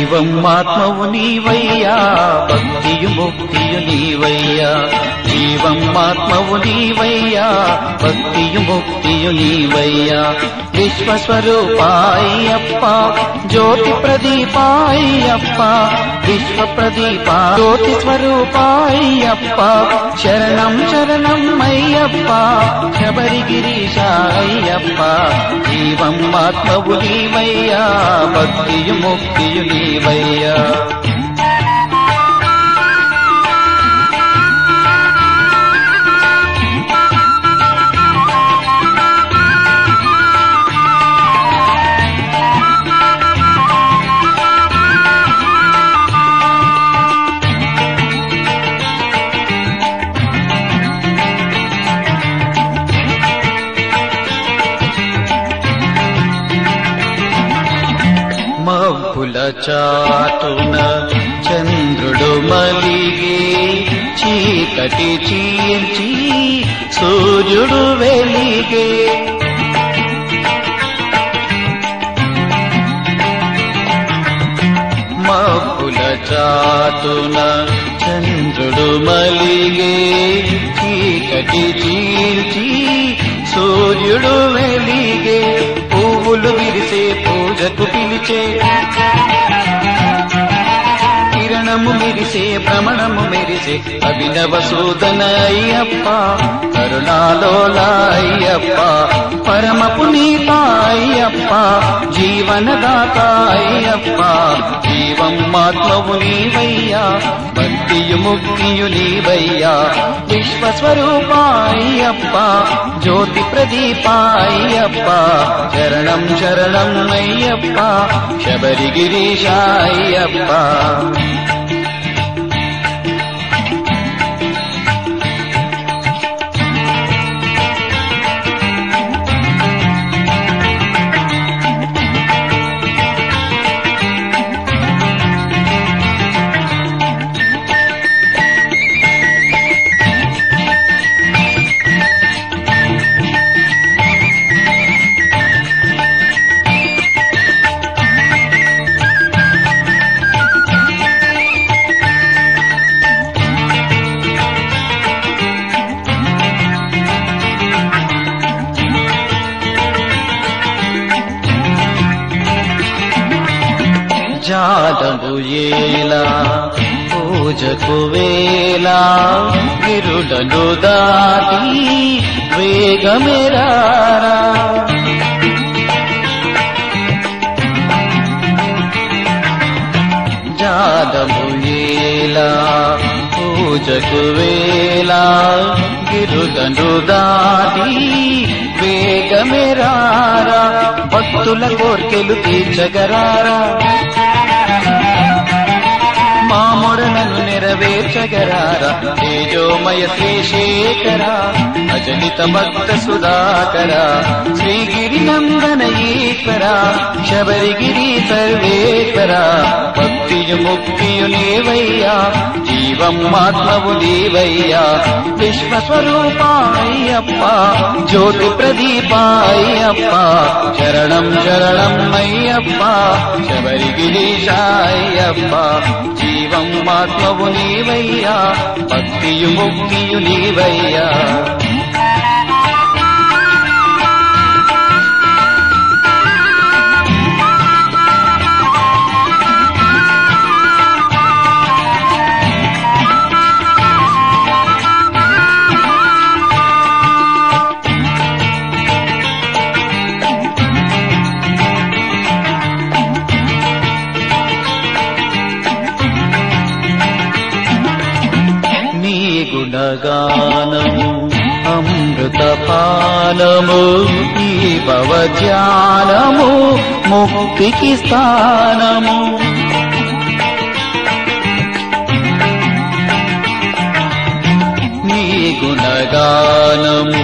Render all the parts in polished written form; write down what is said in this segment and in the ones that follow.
జీవం ఆత్మవు నీవయ్యా, భక్తియు ముక్తియు నీవయ్యా. జీవం ఆత్మవు నీవయ్యా, భక్తియు ముక్తియు నీవయ్యా. విశ్వస్వరూపాయప్ప జ్యోతి ప్రదీపాయప్ప, విశ్వ ప్రదీప జ్యోతి స్వరూపాయప్ప. శరణం శరణం అయ్యప్ప, శబరిగిరీశ అయ్యప్ప. జీవం ఆత్మవు నీవయ్యా, భక్తియు ముక్తియు నీవయ్యా. మబ్బుల చాటున చంద్రుడు మలిగే, చీకటి చీల్చి సూర్యుడు వెలిగే. మబ్బుల చాటున చంద్రుడు మలిగే, చీకటి చీల్చి సూర్యుడు వెలిగే. పువ్వులు విరిసే పూజకు పిలిచే, కిరణము మెరిసే భ్రమణము మెరిసే అభినవ సూదన అయ్యప్ప. కరుణాలోల అయ్యప్ప, పరమ పునీత అయ్యప్ప, జీవనదాత అయ్యప్ప. జీవం ఆత్మవు నీవయ్యా, భక్తియు ముక్తియు నీవయ్యా. విశ్వస్వరూప అయ్యప్ప, జ్యోతి ప్రదీప అయ్యప్ప. శరణం శరణం అయ్యప్ప, శబరిగిరీశ అయ్యప్ప. జాడము ఏలా పూజకు వేళ, గిరుడను దాటి వేగమెరారా. జాడము ఏలా పూజకు వేళ, గిరుడను దాటి వేగమెరారా. భక్తుల కోర్కెలు తీర్చగరారా, మా మొరలను నెరవేర్చగరారా. తేజోమయ శ్రీశేఖర, అజనిత భక్త సుధాకర, శ్రీగిరి నందన ఈశ్వర, శబరిగిరి సర్వేశ్వర. భక్తియు ముక్తియు నీవయ్యా, జీవం ఆత్మవు నీవయ్యా. విశ్వస్వరూప అయ్యప్ప, జ్యోతి ప్రదీప అయ్యప్ప. శరణం శరణం అయ్యప్ప, శబరిగిరీశ అయ్యప్ప. జీవం ఆత్మవు నీవయ్యా, భక్తియు ముక్తియు నీవయ్యా. గుణగానము అమృతపానము, ఈ భవజ్ఞానము ముక్తికి స్థానము. నీ గుణగానము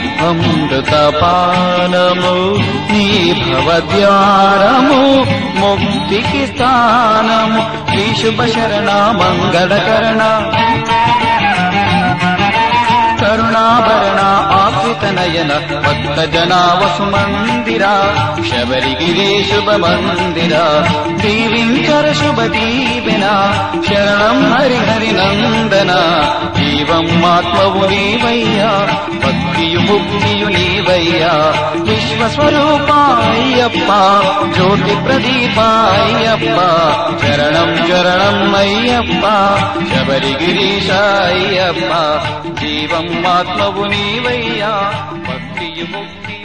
అమృతపానము, నీ భవద్వారము ముక్తికి స్థానము. శ్రీ శుభ శరణ మంగళకరణ, కరుణాభరణ ఆశ్రిత అమృత నయన భక్త జనా వసుమందిరా శబరిగిరి శుభ మందిరా దీవించర శుభ దీవెన శరణం హరి హరి నందన జీవం ఆత్మవు నీవయ్యా భక్తియు ముక్తియు నీవయ్యా విశ్వస్వరూప అయ్యప్ప జ్యోతి ప్రదీప అయ్యప్ప శరణం శరణం అయ్యప్ప శబరిగిరీశ అయ్యప్ప జీవం ఆత్మవు నీవయ్యా భక్తియు ముక్తి